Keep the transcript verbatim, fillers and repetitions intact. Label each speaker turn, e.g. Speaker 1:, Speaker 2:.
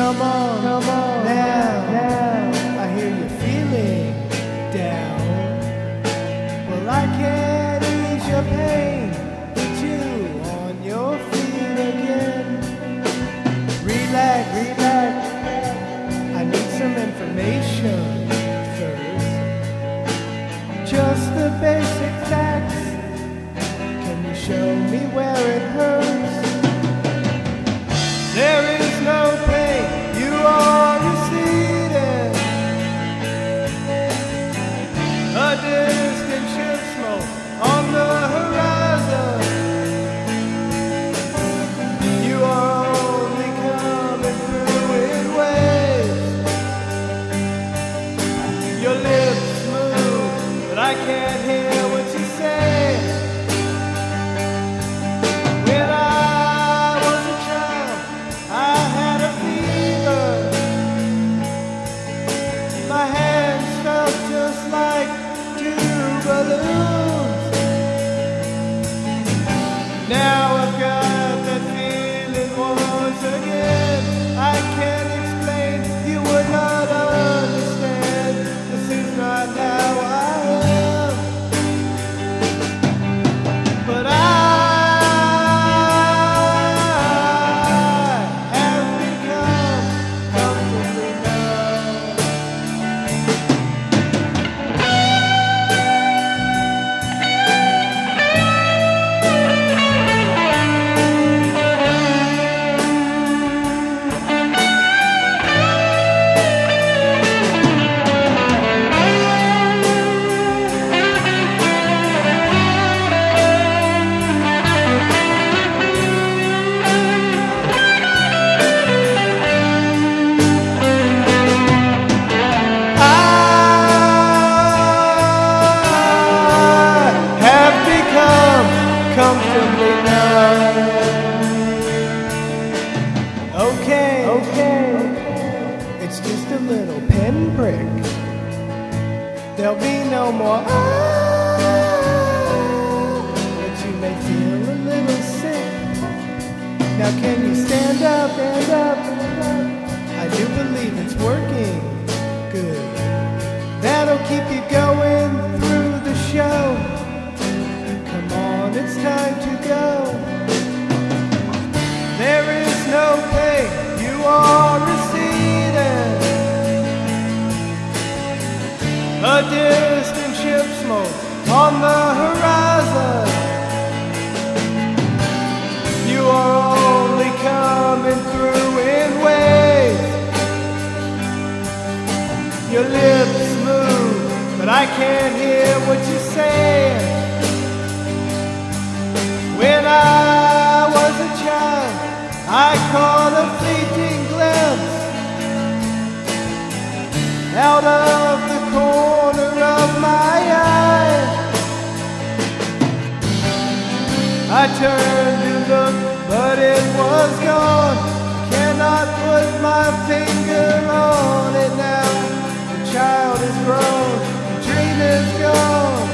Speaker 1: come on, come on now, now. I hear you feeling down. Well, I can't ease your pain, put you on your feet again. Relax, relax. I need some information first. Just the basic facts. Can you show me where it hurts? There is no pain, you are receding. A distant ship smoke on the horizon. You are only coming through in waves. Your lips move, but I can't hear what you say. When I was a child, I had a fever. My hands felt just like two balloons. Now I've got that feeling once again. I can't explain, you would not understand. This is not how I am. But I have become comfortably numb. Comfortably numb. Okay, okay, it's just a little pinprick. There'll be no more ah, but you may feel a little sick. Now can you stand up, stand up? I do believe it's working good. That'll keep you going through the show. It's time to go. There is no pain, you are receding. A distant ship smoke on the horizon. You are only coming through in waves. Your lips move, but I can't hear what you're saying. When I was a child, I caught a fleeting glimpse out of the corner of my eye. I turned to look, but it was gone. I cannot put my finger on it now. The child is grown, the dream is gone.